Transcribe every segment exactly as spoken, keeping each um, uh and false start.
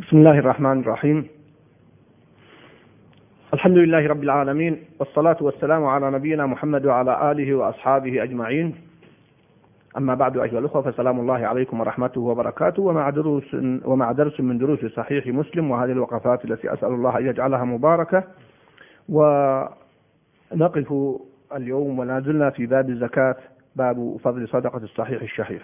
بسم الله الرحمن الرحيم. الحمد لله رب العالمين، والصلاة والسلام على نبينا محمد وعلى آله وأصحابه أجمعين. أما بعد أيها الأخوة، فسلام الله عليكم ورحمته وبركاته، ومع دروس ومع درس من دروس صحيح مسلم، وهذه الوقفات التي أسأل الله أن يجعلها مباركة. ونقف اليوم ولا زلنا في باب الزكاة، باب فضل صدقة الصحيح الشحيح.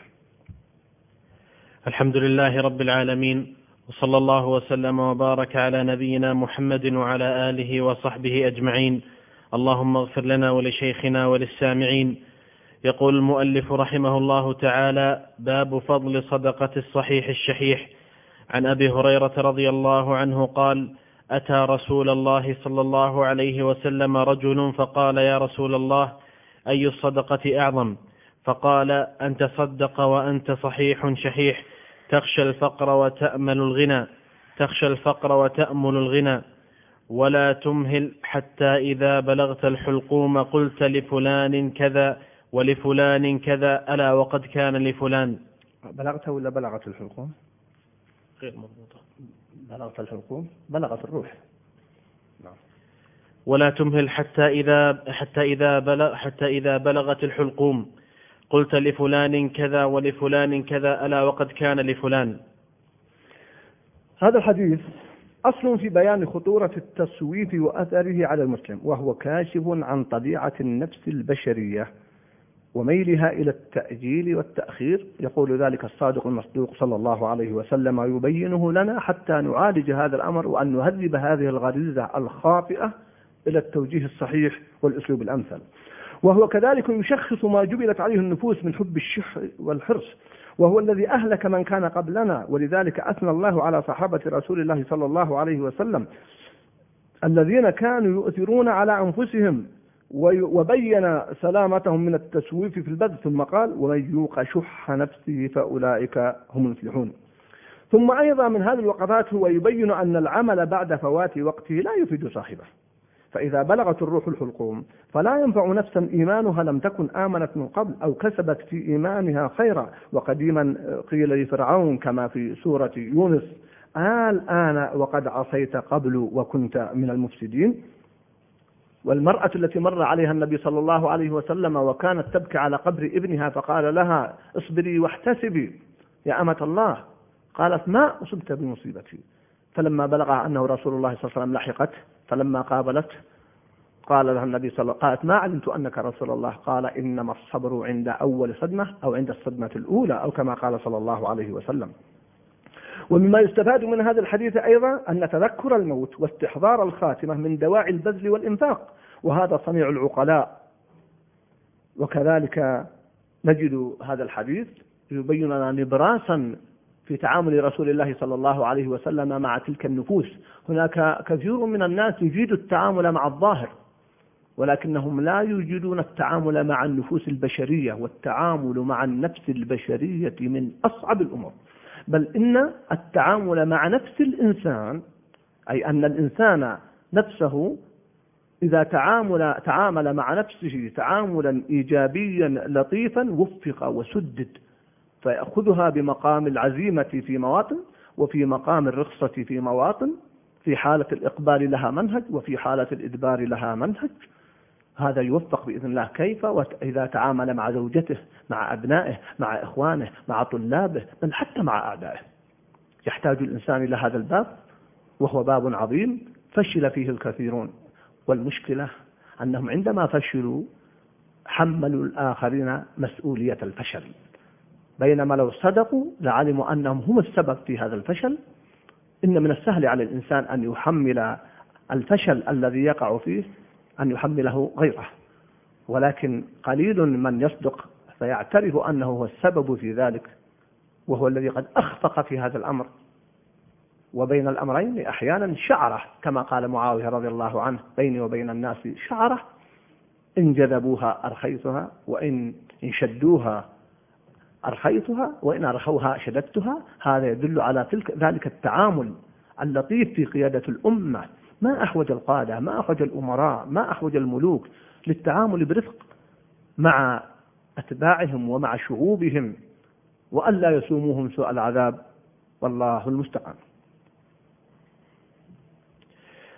الحمد لله رب العالمين، وصلى الله وسلم وبارك على نبينا محمد وعلى آله وصحبه أجمعين. اللهم اغفر لنا ولشيخنا وللسامعين. يقول المؤلف رحمه الله تعالى: باب فضل صدقة الصحيح الشحيح. عن أبي هريرة رضي الله عنه قال: أتى رسول الله صلى الله عليه وسلم رجل فقال: يا رسول الله، أي الصدقة أعظم؟ فقال: أن تصدق وأنت صحيح شحيح، تخشى الفقر وتأمل الغنى تخشى الفقر وتأمل الغنى ولا تمهل حتى إذا بلغت الحلقوم قلت لفلان كذا ولفلان كذا ألا وقد كان لفلان. بلغت ولا بلغت الحلقوم؟ غير مضبوطة. بلغت الحلقوم، بلغت الروح. نعم. ولا تمهل حتى إذا حتى إذا بلغ حتى إذا بلغت الحلقوم قلت لفلان كذا ولفلان كذا ألا وقد كان لفلان. هذا الحديث أصل في بيان خطورة التسويف وأثره على المسلم، وهو كاشف عن طبيعة النفس البشرية وميلها إلى التأجيل والتأخير. يقول ذلك الصادق المصدوق صلى الله عليه وسلم، ويبينه لنا حتى نعالج هذا الأمر، وأن نهذب هذه الغريزة الخاطئة إلى التوجيه الصحيح والأسلوب الأمثل. وهو كذلك يشخص ما جبلت عليه النفوس من حب الشح والحرص، وهو الذي أهلك من كان قبلنا. ولذلك أثنى الله على صحابة رسول الله صلى الله عليه وسلم الذين كانوا يؤثرون على أنفسهم، وبين سلامتهم من التسويف في البذل، ثم قال: ومن يوق شح نفسه فأولئك هم المفلحون. ثم أيضا من هذه الوقفات هو يبين أن العمل بعد فوات وقته لا يفيد صاحبه، فإذا بلغت الروح الحلقوم فلا ينفع نفسا إيمانها لم تكن آمنت من قبل أو كسبت في إيمانها خيرا. وقديما قيل لفرعون كما في سورة يونس: الآن وقد عصيت قبل وكنت من المفسدين. والمرأة التي مر عليها النبي صلى الله عليه وسلم وكانت تبكي على قبر ابنها، فقال لها: اصبري واحتسبي يا أمة الله. قالت: ما أصبت بمصيبتي. فلما بلغها أنه رسول الله صلى الله عليه وسلم لحقت، فلما قابلت قال لها النبي صلى الله عليه وسلم: قالت: ما علمت أنك رسول الله. قال: إنما الصبر عند أول صدمة أو عند الصدمة الأولى، أو كما قال صلى الله عليه وسلم. ومما يستفاد من هذا الحديث أيضا أن تذكر الموت واستحضار الخاتمة من دواعي البذل والإنفاق، وهذا صنيع العقلاء. وكذلك نجد هذا الحديث يبين لنا نبراسا في تعامل رسول الله صلى الله عليه وسلم مع تلك النفوس. هناك كثير من الناس يجيد التعامل مع الظاهر، ولكنهم لا يجيدون التعامل مع النفوس البشرية، والتعامل مع النفس البشرية من أصعب الأمور. بل إن التعامل مع نفس الإنسان، أي أن الإنسان نفسه إذا تعامل تعامل مع نفسه تعاملا إيجابيا لطيفا وفق وسدد، فيأخذها بمقام العزيمة في مواطن، وفي مقام الرخصة في مواطن، في حالة الإقبال لها منهج، وفي حالة الإدبار لها منهج. هذا يوفق بإذن الله. كيف؟ وإذا تعامل مع زوجته، مع أبنائه، مع إخوانه، مع طلابه، بل حتى مع أعدائه. يحتاج الإنسان إلى هذا الباب، وهو باب عظيم فشل فيه الكثيرون. والمشكلة أنهم عندما فشلوا حملوا الآخرين مسؤولية الفشل، بينما لو صدقوا لعلموا أنهم هم السبب في هذا الفشل. إن من السهل على الإنسان أن يحمل الفشل الذي يقع فيه أن يحمله غيره، ولكن قليل من يصدق فيعترف أنه هو السبب في ذلك، وهو الذي قد أخفق في هذا الأمر. وبين الأمرين أحيانا شعرة، كما قال معاوية رضي الله عنه: بيني وبين الناس شعرة، إن جذبوها أرخيتها، وإن شدوها أرخيتها، وإن أرخوها شددتها. هذا يدل على تلك ذلك التعامل اللطيف في قيادة الأمة. ما أحوج القادة، ما أحوج الأمراء، ما أحوج الملوك للتعامل برفق مع أتباعهم ومع شعوبهم، وألا يسوموهم سوء العذاب، والله المستعان.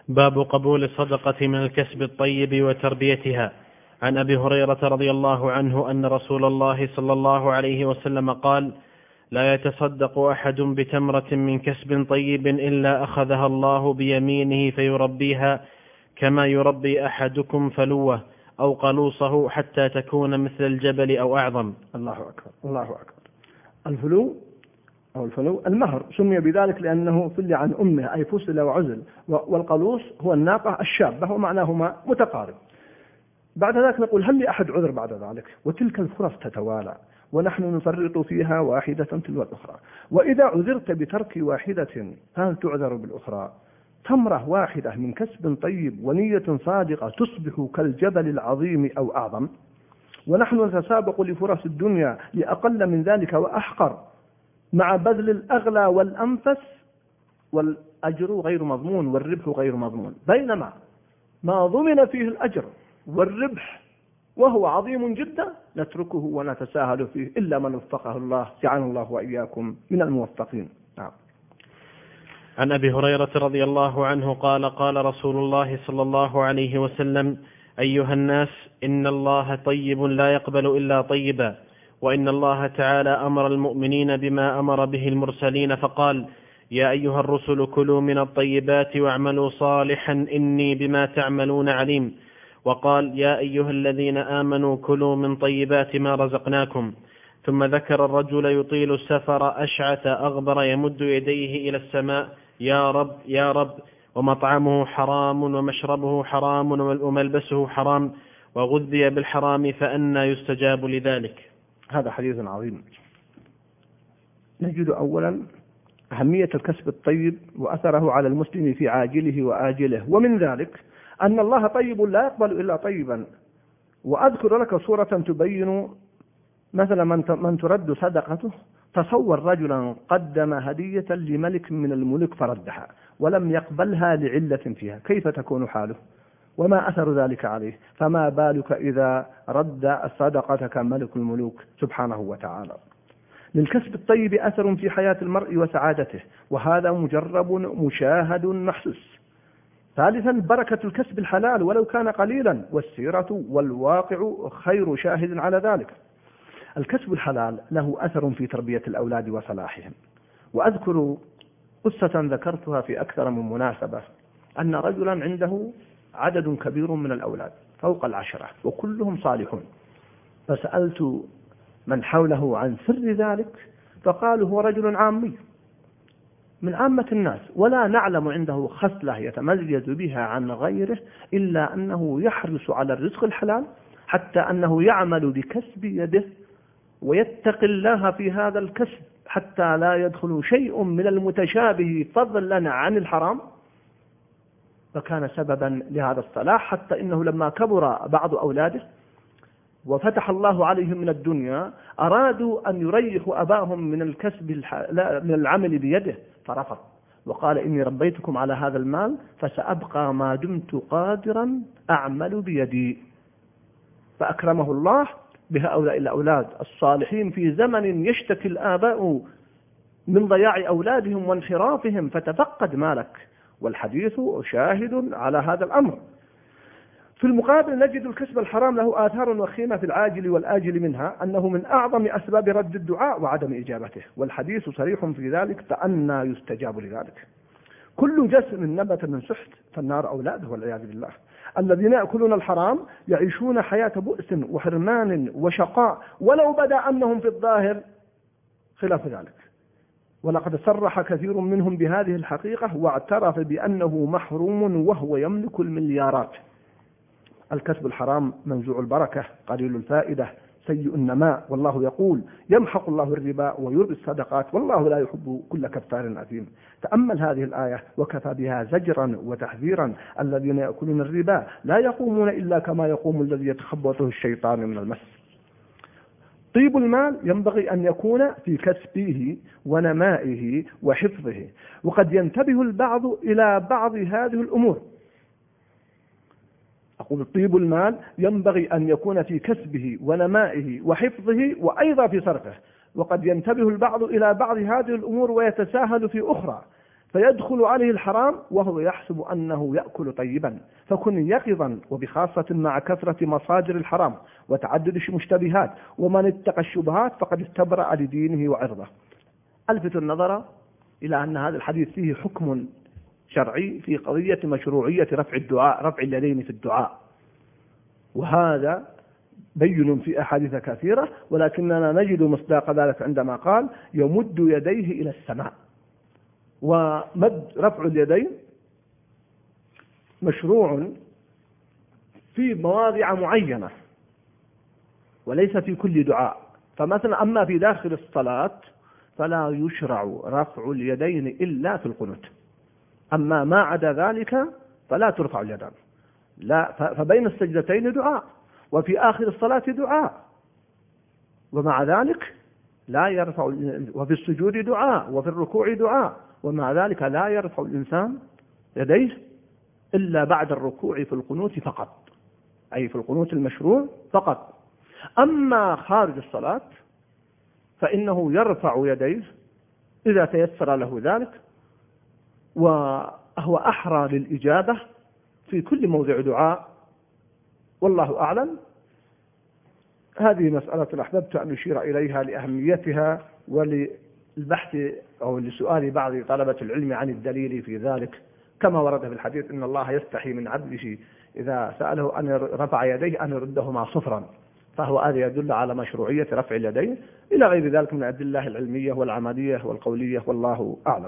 باب قبول الصدقة من الكسب الطيب وتربيتها. عن أبي هريرة رضي الله عنه أن رسول الله صلى الله عليه وسلم قال: لا يتصدق أحد بتمرة من كسب طيب إلا أخذها الله بيمينه فيربيها كما يربي أحدكم فلوه أو قلوصه حتى تكون مثل الجبل أو أعظم. الله أكبر الله أكبر. الفلو أو الفلو المهر سمي بذلك لأنه فل عن أمه أي فسل وعزل، والقلوص هو الناقة الشابة ومعناهما متقارب. بعد ذلك نقول: هل لأحد عذر بعد ذلك؟ وتلك الفرص تتوالى ونحن نفرط فيها واحدة تلو الأخرى، وإذا عذرت بترك واحدة هل تعذر بالأخرى؟ تمرة واحدة من كسب طيب ونية صادقة تصبح كالجبل العظيم أو أعظم، ونحن نتسابق لفرص الدنيا لأقل من ذلك وأحقر مع بذل الأغلى والأنفس، والأجر غير مضمون والربح غير مضمون، بينما ما ضمن فيه الأجر والربح وهو عظيم جدا نتركه ونتساهل فيه إلا من وفقه الله، جعلنا الله وإياكم من الموفقين. نعم. عن أبي هريرة رضي الله عنه قال: قال رسول الله صلى الله عليه وسلم: أيها الناس، إن الله طيب لا يقبل إلا طيبا، وإن الله تعالى أمر المؤمنين بما أمر به المرسلين فقال: يا أيها الرسل كلوا من الطيبات واعملوا صالحا إني بما تعملون عليم. وقال: يا أيها الذين آمنوا كلوا من طيبات ما رزقناكم. ثم ذكر الرجل يطيل السفر أشعث أغبر يمد يديه إلى السماء: يا رب يا رب، ومطعمه حرام ومشربه حرام وملبسه حرام وغذي بالحرام فأنى يستجاب لذلك. هذا حديث عظيم. نجد أولا أهمية الكسب الطيب وأثره على المسلم في عاجله وآجله، ومن ذلك أن الله طيب لا يقبل إلا طيبا. وأذكر لك صورة تبين مثلا من ترد صدقته. تصور رجلا قدم هدية لملك من الملوك فردها ولم يقبلها لعلة فيها، كيف تكون حاله؟ وما أثر ذلك عليه؟ فما بالك إذا رد الصدقة كملك الملوك سبحانه وتعالى. للكسب الطيب أثر في حياة المرء وسعادته، وهذا مجرب مشاهد محسوس. ثالثا بركة الكسب الحلال ولو كان قليلا، والسيرة والواقع خير شاهد على ذلك. الكسب الحلال له أثر في تربية الأولاد وصلاحهم. وأذكر قصة ذكرتها في أكثر من مناسبة، أن رجلا عنده عدد كبير من الأولاد فوق العشرة وكلهم صالحون، فسألت من حوله عن سر ذلك فقالوا: هو رجل عامي من عامة الناس ولا نعلم عنده خصلة يتميز بها عن غيره إلا أنه يحرص على الرزق الحلال، حتى أنه يعمل بكسب يده ويتقي الله في هذا الكسب حتى لا يدخل شيء من المتشابه فضلا عن الحرام، فكان سببا لهذا الصلاح، حتى إنه لما كبر بعض أولاده وفتح الله عليهم من الدنيا أرادوا أن يريحوا أباهم من الكسب من العمل بيده فرفض، وقال: إني ربيتكم على هذا المال فسأبقى ما دمت قادرا أعمل بيدي. فأكرمه الله بهؤلاء الأولاد الصالحين في زمن يشتكي الآباء من ضياع أولادهم وانحرافهم، فتفقد مالك. والحديث شاهد على هذا الأمر. في المقابل نجد الكسب الحرام له آثار وخيمة في العاجل والآجل، منها أنه من أعظم أسباب رد الدعاء وعدم إجابته، والحديث صريح في ذلك فأنى يستجاب لذلك. كل جسم نبت من سحت فالنار أولاده والعياذ بالله. الذين يأكلون الحرام يعيشون حياة بؤس وحرمان وشقاء، ولو بدا أنهم في الظاهر خلاف ذلك. ولقد صرح كثير منهم بهذه الحقيقة واعترف بأنه محروم وهو يملك المليارات. الكسب الحرام منزوع البركة، قليل الفائدة، سيء النماء، والله يقول: يمحق الله الربا ويربي الصدقات والله لا يحب كل كفار أثيم. تأمل هذه الآية وكفى بها زجرا وتحذيرا. الذين يأكلون الربا لا يقومون إلا كما يقوم الذي يتخبطه الشيطان من المس. طيب المال ينبغي أن يكون في كسبه ونمائه وحفظه، وقد ينتبه البعض إلى بعض هذه الأمور. أقول طيب المال ينبغي أن يكون في كسبه ونمائه وحفظه وأيضا في صرفه، وقد ينتبه البعض إلى بعض هذه الأمور ويتساهل في أخرى، فيدخل عليه الحرام وهو يحسب أنه يأكل طيبا. فكن يقظا، وبخاصة مع كثرة مصادر الحرام وتعدد المشتبهات، ومن اتقى الشبهات فقد استبرأ لدينه وعرضه. ألفت النظر إلى أن هذا الحديث فيه حكم شرعي في قضية مشروعية رفع الدعاء، رفع اليدين في الدعاء، وهذا بين في أحاديث كثيرة، ولكننا نجد مصداق ذلك عندما قال يمد يديه إلى السماء. ومد رفع اليدين مشروع في مواضع معينة وليس في كل دعاء. فمثلا أما في داخل الصلاة فلا يشرع رفع اليدين إلا في القنوت، أما ما عدا ذلك فلا ترفع اليدان. لا، فبين السجدتين دعاء، وفي آخر الصلاة دعاء، ومع ذلك لا يرفع، وفي السجود دعاء، وفي الركوع دعاء، ومع ذلك لا يرفع الإنسان يديه إلا بعد الركوع في القنوت فقط، أي في القنوت المشروع فقط. أما خارج الصلاة فإنه يرفع يديه إذا تيسر له ذلك، وهو أحرى للإجابة في كل موضع دعاء، والله أعلم. هذه مسألة أحببت أن أشير إليها لأهميتها وللبحث أو لسؤال بعض طلبة العلم عن الدليل في ذلك، كما ورد في الحديث إن الله يستحي من عبده إذا سأله أن رفع يديه أن يردهما صفرا، فهو هذا يدل على مشروعية رفع اليدين إلى غير ذلك من الأدلة العلمية والعملية والقولية، والله أعلم.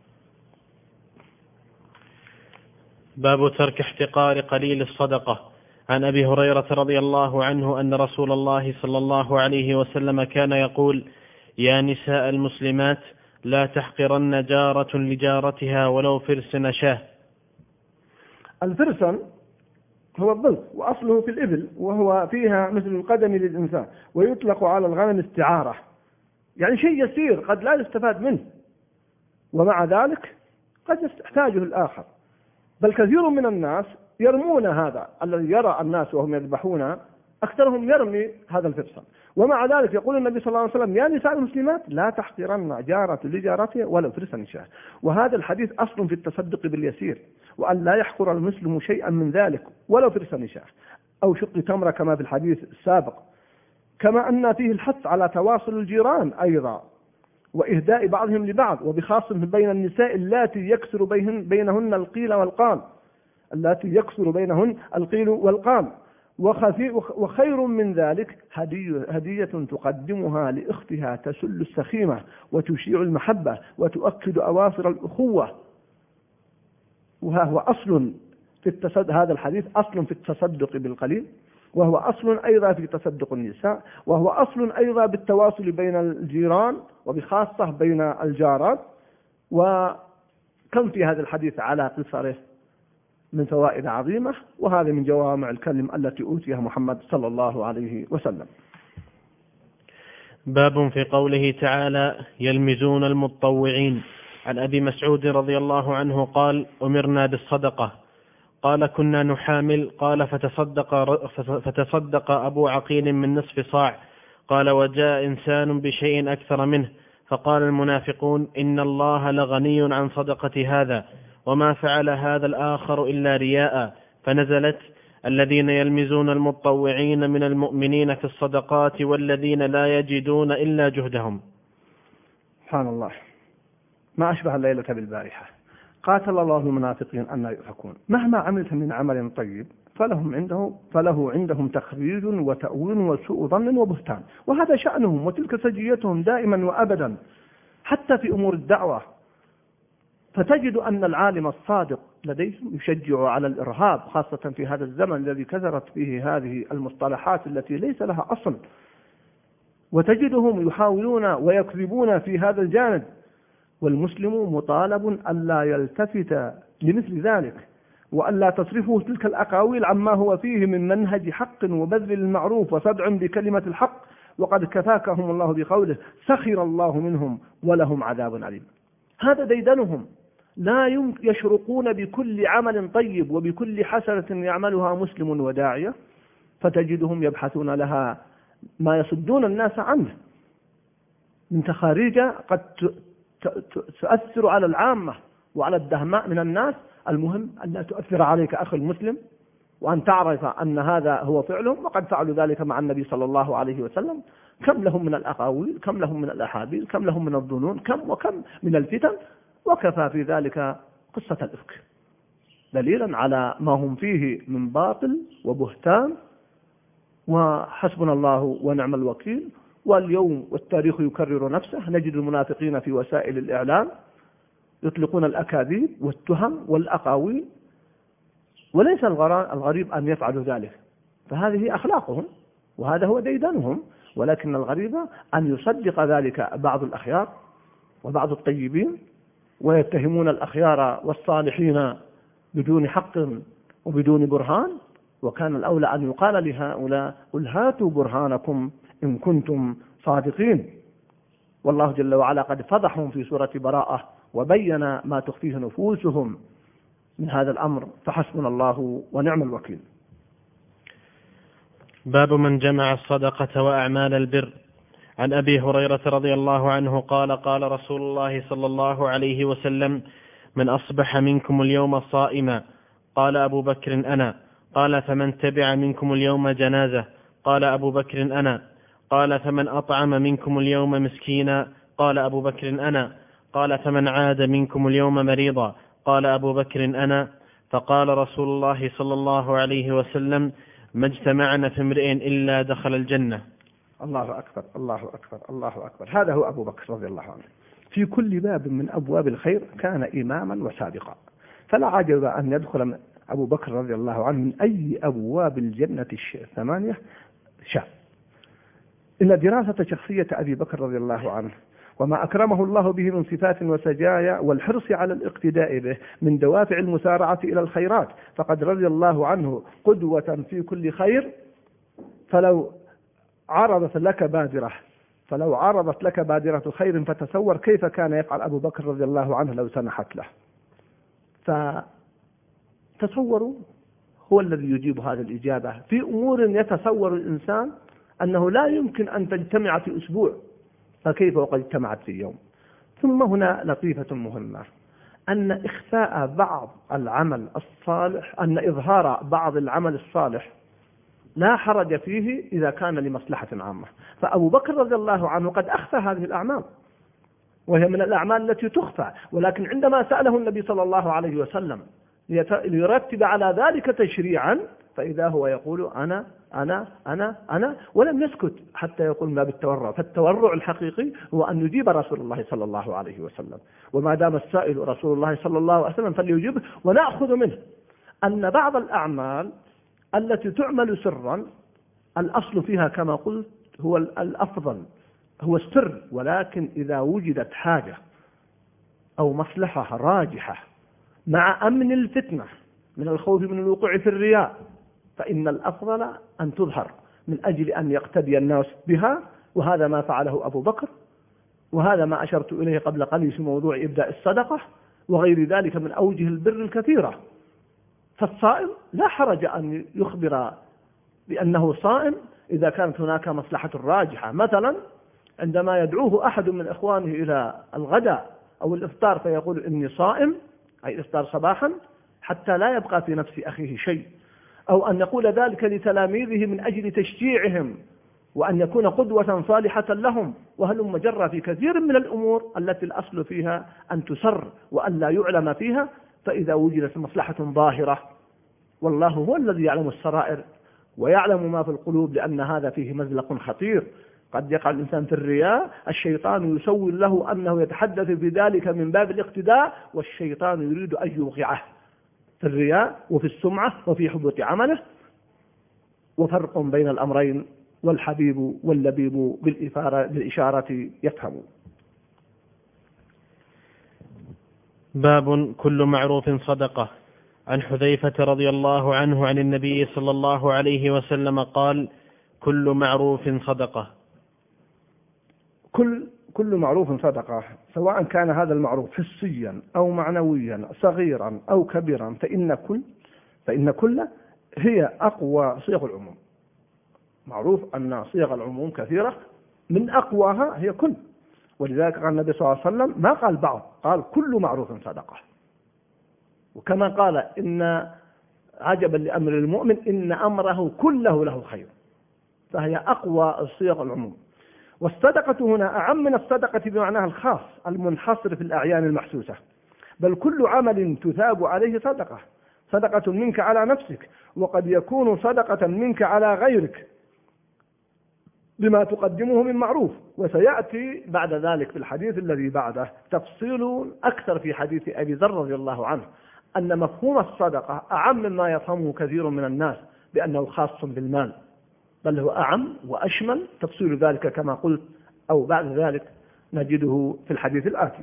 باب ترك احتقار قليل الصدقة. عن أبي هريرة رضي الله عنه أن رسول الله صلى الله عليه وسلم كان يقول: يا نساء المسلمات لا تحقرن جارة لجارتها ولو فرسن شاه. الفرسن هو الضلف، وأصله في الإبل، وهو فيها مثل القدم للإنسان، ويطلق على الغنم استعارة، يعني شيء يسير قد لا يستفاد منه، ومع ذلك قد يحتاجه الآخر. بل كثير من الناس يرمون هذا الذي يرى الناس وهم يذبحون، أكثرهم يرمي هذا الفرسان، ومع ذلك يقول النبي صلى الله عليه وسلم: يا نساء المسلمات لا تحقرن جارة لجارتها ولو فرسن شاه. وهذا الحديث أصل في التصدق باليسير، وأن لا يحقر المسلم شيئا من ذلك ولو فرسن شاه أو شق تمرة كما في الحديث السابق. كما أن فيه الحث على تواصل الجيران أيضا، وإهداء بعضهم لبعض، وبخاصة بين النساء اللاتي يكسر بينهن القيل والقال، اللاتي يكسر بينهن القيل والقال. وخير من ذلك هدية تقدمها لأختها تسل السخيمة وتشيع المحبة وتؤكد أواصر الأخوة. وهو أصل في التصدق، هذا الحديث أصل في التصدق بالقليل، وهو أصل أيضا في تصدق النساء، وهو أصل أيضا بالتواصل بين الجيران وبخاصة بين الجارات. وكم في هذا الحديث على قصره من فوائد عظيمة، وهذه من جوامع الكلم التي أوتيها محمد صلى الله عليه وسلم. باب في قوله تعالى: يلمزون المتطوعين. عن أبي مسعود رضي الله عنه قال: أمرنا بالصدقة. قال: كنا نحامل. قال: فتصدق, فتصدق أبو عقيل من نصف صاع. قال: وجاء إنسان بشيء أكثر منه، فقال المنافقون: إن الله لغني عن صدقة هذا، وما فعل هذا الآخر إلا رياء. فنزلت: الذين يلمزون المتطوعين من المؤمنين في الصدقات والذين لا يجدون إلا جهدهم. سبحان الله، ما أشبه الليلة بالبارحة. قاتل الله المنافقين أن يؤفكون. مهما عملت من عمل طيب فلهم عنده فله عندهم تخريج وتأويل وسوء ظن وبهتان، وهذا شأنهم وتلك سجيتهم دائما وأبدا حتى في أمور الدعوة. فتجد أن العالم الصادق لديهم يشجع على الإرهاب، خاصة في هذا الزمن الذي كثرت فيه هذه المصطلحات التي ليس لها أصل، وتجدهم يحاولون ويكذبون في هذا الجانب. والمسلم مطالب ألا يلتفت لمثل ذلك، وألا تصرفه تلك الأقاويل عما هو فيه من منهج حق وبذل المعروف وصدع بكلمة الحق. وقد كفاكهم الله بقوله: سخر الله منهم ولهم عذاب عليم. هذا ديدنهم، لا يشرقون بكل عمل طيب وبكل حسنة يعملها مسلم وداعية، فتجدهم يبحثون لها ما يصدون الناس عنه من تخاريج قد تؤثر على العامة وعلى الدهماء من الناس. المهم أن لا تؤثر عليك أخي المسلم، وأن تعرف أن هذا هو فعلهم، وقد فعلوا ذلك مع النبي صلى الله عليه وسلم. كم لهم من الأقاويل، كم لهم من الأحاديث، كم لهم من الظنون، كم وكم من الفتن، وكفى في ذلك قصة الإفك دليلا على ما هم فيه من باطل وبهتان. وحسبنا الله ونعم الوكيل. واليوم والتاريخ يكرر نفسه، نجد المنافقين في وسائل الإعلام يطلقون الأكاذيب والتهم والأقاويل، وليس الغريب أن يفعلوا ذلك، فهذه أخلاقهم وهذا هو ديدنهم. ولكن الغريب أن يصدق ذلك بعض الأخيار وبعض الطيبين، ويتهمون الأخيار والصالحين بدون حق وبدون برهان. وكان الأولى أن يقال لهؤلاء قل هاتوا برهانكم إن كنتم صادقين. والله جل وعلا قد فضحهم في سورة براءة وبين ما تخفيه نفوسهم من هذا الأمر، فحسبنا الله ونعم الوكيل. باب من جمع الصدقة وأعمال البر. عن أبي هريرة رضي الله عنه قال قال رسول الله صلى الله عليه وسلم من أصبح منكم اليوم صائما؟ قال أبو بكر أنا. قال فمن تبع منكم اليوم جنازة؟ قال أبو بكر أنا. قال فمن أطعم منكم اليوم مسكينا؟ قال أبو بكر أنا. قال فمن عاد منكم اليوم مريضا؟ قال أبو بكر أنا. فقال رسول الله صلى الله عليه وسلم ما اجتمعنا في امرئ إلا دخل الجنة. الله أكبر الله أكبر الله أكبر. هذا هو أبو بكر رضي الله عنه، في كل باب من أبواب الخير كان إماما وسابقا، فلا عجب أن يدخل أبو بكر رضي الله عنه من أي أبواب الجنة الثمانية شاء. إن دراسة شخصية أبي بكر رضي الله عنه وما أكرمه الله به من صفات وسجايا والحرص على الاقتداء به من دوافع المسارعة إلى الخيرات، فقد رضي الله عنه قدوة في كل خير. فلو عرضت لك بادرة فلو عرضت لك بادرة خير فتصور كيف كان يفعل أبو بكر رضي الله عنه لو سنحت له. فتصوروا هو الذي يجيب هذه الإجابة في أمور يتصور الإنسان أنه لا يمكن أن تجتمع في أسبوع، فكيف وقد اجتمعت في يوم. ثم هنا لطيفة مهمة، أن إخفاء بعض العمل الصالح أن إظهار بعض العمل الصالح لا حرج فيه إذا كان لمصلحة عامة. فأبو بكر رضي الله عنه قد أخفى هذه الأعمال، وهي من الأعمال التي تخفى، ولكن عندما سأله النبي صلى الله عليه وسلم ليرتب على ذلك تشريعا، فإذا هو يقول أنا أنا أنا أنا ولم يسكت حتى يقول ما بالتورع. فالتورع الحقيقي هو أن يجيب رسول الله صلى الله عليه وسلم، وما دام السائل رسول الله صلى الله عليه وسلم فليجيبه. ونأخذ منه أن بعض الأعمال التي تعمل سرا الأصل فيها كما قلت هو الأفضل هو السر، ولكن إذا وجدت حاجة أو مصلحة راجحة مع أمن الفتنة من الخوف من الوقوع في الرياء، فإن الأفضل أن تظهر من أجل أن يقتدي الناس بها. وهذا ما فعله أبو بكر، وهذا ما أشرت إليه قبل قليل في موضوع إبداء الصدقة وغير ذلك من أوجه البر الكثيرة. فالصائم لا حرج أن يخبر بأنه صائم إذا كانت هناك مصلحة راجحة. مثلا عندما يدعوه أحد من إخوانه إلى الغداء أو الإفطار فيقول إني صائم، أي إفطار صباحا، حتى لا يبقى في نفس أخيه شيء، أو أن يقول ذلك لتلاميذه من أجل تشجيعهم وأن يكون قدوة صالحة لهم، وهلم مجرى في كثير من الأمور التي الأصل فيها أن تسر وأن لا يعلم فيها. فإذا وجدت مصلحة ظاهرة، والله هو الذي يعلم السرائر ويعلم ما في القلوب، لأن هذا فيه مزلق خطير. قد يقع الإنسان في الرياء، الشيطان يسول له أنه يتحدث في ذلك من باب الاقتداء، والشيطان يريد أن يوقعه في الرياء وفي السمعة وفي حبط عمله. وفرق بين الأمرين، والحبيب واللبيب بالإشارة يفهم. باب كل معروف صدقة. عن حذيفة رضي الله عنه عن النبي صلى الله عليه وسلم قال كل معروف صدقة. كل كل معروف صدقة، سواء كان هذا المعروف حسيا أو معنويا، صغيرا أو كبيرا، فإن كل فإن كل هي أقوى صيغ العموم. معروف أن صيغ العموم كثيرة، من أقواها هي كل. ولذلك قال النبي صلى الله عليه وسلم ما قال بعض، قال كل معروف صدقة. وكما قال إن عجبا لأمر المؤمن إن أمره كله له خير، فهي أقوى صيغ العموم. والصدقة هنا أعم من الصدقة بمعناها الخاص المنحصر في الأعيان المحسوسة، بل كل عمل تثاب عليه صدقة، صدقة منك على نفسك، وقد يكون صدقة منك على غيرك بما تقدمه من معروف. وسيأتي بعد ذلك في الحديث الذي بعده تفصيل أكثر في حديث أبي ذر رضي الله عنه أن مفهوم الصدقة أعم مما يفهمه كثير من الناس بأنه خاص بالمال، بل هو أعم وأشمل. تفصيل ذلك كما قلت أو بعد ذلك نجده في الحديث الآتي.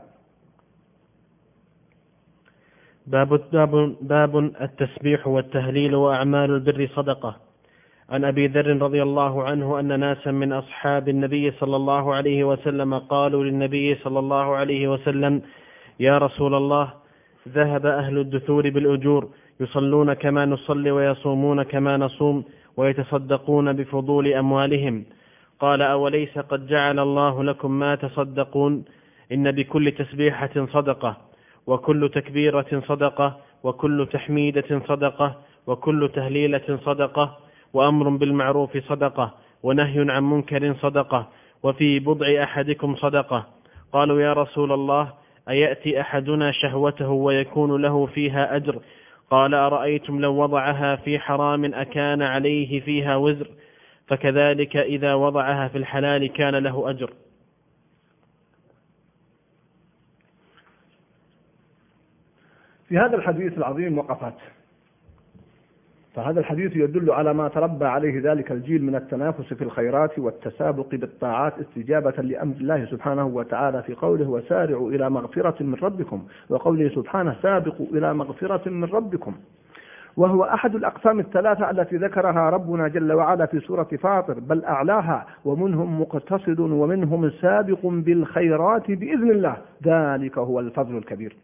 باب, باب, باب التسبيح والتهليل وأعمال البر صدقة. عن أبي ذر رضي الله عنه أن ناسا من أصحاب النبي صلى الله عليه وسلم قالوا للنبي صلى الله عليه وسلم: يا رسول الله، ذهب أهل الدثور بالأجور، يصلون كما نصلي ويصومون كما نصوم ويتصدقون بفضول أموالهم. قال: أوليس قد جعل الله لكم ما تصدقون؟ إن بكل تسبيحة صدقة، وكل تكبيرة صدقة، وكل تحميدة صدقة، وكل تهليلة صدقة، وأمر بالمعروف صدقة، ونهي عن منكر صدقة، وفي بضع أحدكم صدقة. قالوا: يا رسول الله، أيأتي أحدنا شهوته ويكون له فيها أجر؟ قال: أرأيتم لو وضعها في حرام أكان عليه فيها وزر؟ فكذلك إذا وضعها في الحلال كان له أجر. في هذا الحديث العظيم وقفات، فهذا الحديث يدل على ما تربى عليه ذلك الجيل من التنافس في الخيرات والتسابق بالطاعات استجابة لأمر الله سبحانه وتعالى في قوله: وسارعوا إلى مغفرة من ربكم، وقوله سبحانه: سابقوا إلى مغفرة من ربكم. وهو أحد الأقسام الثلاثة التي ذكرها ربنا جل وعلا في سورة فاطر، بل أعلاها: ومنهم مقتصد ومنهم سابق بالخيرات بإذن الله، ذلك هو الفضل الكبير.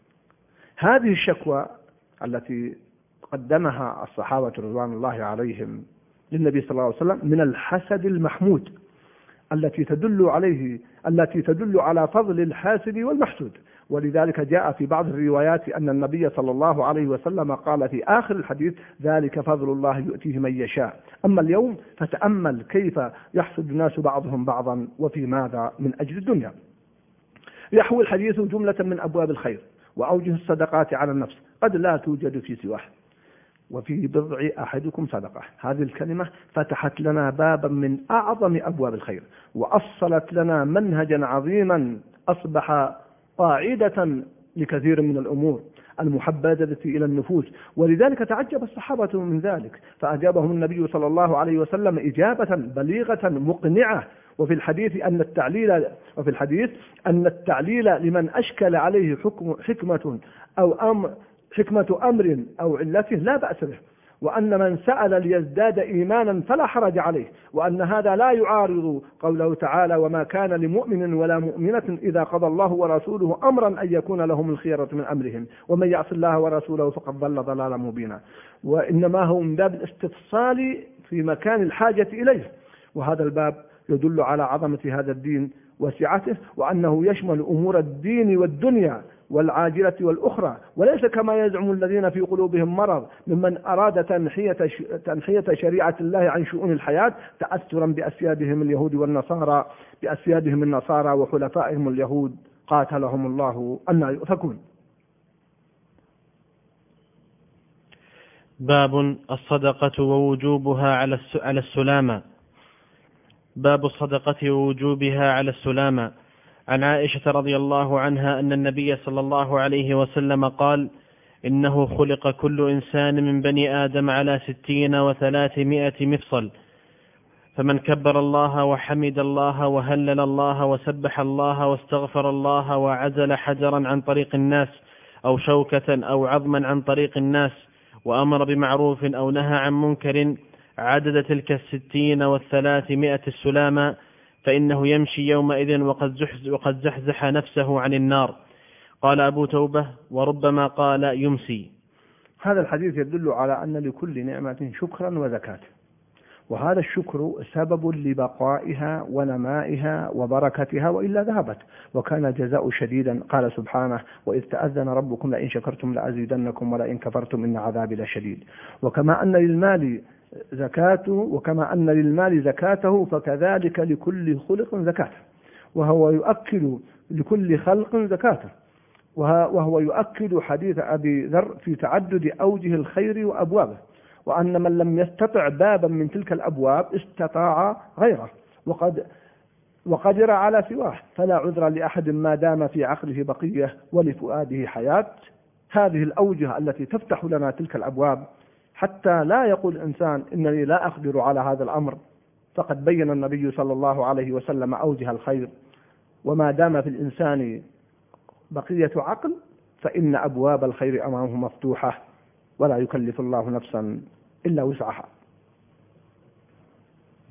هذه الشكوى التي قدمها الصحابة رضوان الله عليهم للنبي صلى الله عليه وسلم من الحسد المحمود التي تدل عليه التي تدل على فضل الحاسد والمحسود. ولذلك جاء في بعض الروايات أن النبي صلى الله عليه وسلم قال في آخر الحديث: ذلك فضل الله يؤتيه من يشاء. أما اليوم فتأمل كيف يحسد الناس بعضهم بعضا، وفي ماذا؟ من أجل الدنيا. يحوي الحديث جملة من أبواب الخير وأوجه الصدقات على النفس قد لا توجد في سواه. وفي بضع أحدكم صدقة، هذه الكلمة فتحت لنا بابا من أعظم أبواب الخير، وأصلت لنا منهجا عظيما أصبح قاعدة لكثير من الأمور المحبذة إلى النفوس. ولذلك تعجب الصحابة من ذلك، فأجابهم النبي صلى الله عليه وسلم إجابة بليغة مقنعة. وفي الحديث أن التعليل وفي الحديث أن التعليل لمن أشكل عليه حكم حكمة أو أمر حكمة أمر أو علته لا بأس به، وأن من سأل ليزداد إيمانا فلا حرج عليه، وأن هذا لا يعارض قوله تعالى: وما كان لمؤمن ولا مؤمنة إذا قضى الله ورسوله أمرا أن يكون لهم الخيرة من أمرهم ومن يعص الله ورسوله فقد ضل ضلالا مبينا. وإنما هو من باب الاستفصال في مكان الحاجة إليه، وهذا الباب يدل على عظمة هذا الدين وسعته، وأنه يشمل أمور الدين والدنيا والعاجلة والأخرى، وليس كما يزعم الذين في قلوبهم مرض ممن أراد تنحية تنحية شريعة الله عن شؤون الحياة تأثرا بأسيادهم اليهود والنصارى بأسيادهم النصارى وحلفائهم اليهود قاتلهم الله أن يؤفكون. باب الصدقة ووجوبها على السلامة. باب الصدقة ووجوبها على السلامة. عن عائشة رضي الله عنها أن النبي صلى الله عليه وسلم قال: إنه خلق كل إنسان من بني آدم على ستين وثلاثمائة مفصل، فمن كبر الله وحمد الله وهلل الله وسبح الله واستغفر الله وعزل حجرا عن طريق الناس أو شوكة أو عظما عن طريق الناس وأمر بمعروف أو نهى عن منكر عدد تلك الستين والثلاثمائة السلامة، فإنه يمشي يومئذ وقد زحزح, وقد زحزح نفسه عن النار. قال أبو توبة: وربما قال يمسي. هذا الحديث يدل على أن لكل نعمة شكرا وزكاة، وهذا الشكر سبب لبقائها ونمائها وبركتها، وإلا ذهبت. وكان جزاء شديدا، قال سبحانه: وإذ تأذن ربكم لئن شكرتم لأزيدنكم ولئن كفرتم إن عذابي لشديد. وكما أن للمال زكاته وكما أن للمال زكاته فكذلك لكل خلق زكاته، وهو يؤكد لكل خلق زكاته، وهو يؤكد حديث أبي ذر في تعدد أوجه الخير وأبوابه، وأن من لم يستطع بابا من تلك الأبواب استطاع غيره وقد وقدر على سواه، فلا عذر لأحد ما دام في عقله بقية ولفؤاده حياة. هذه الأوجه التي تفتح لنا تلك الأبواب، حتى لا يقول إنسان إنني لا أقدر على هذا الأمر، فقد بين النبي صلى الله عليه وسلم أوجه الخير، وما دام في الإنسان بقية عقل فإن أبواب الخير أمامه مفتوحة، ولا يكلف الله نفسا إلا وسعها.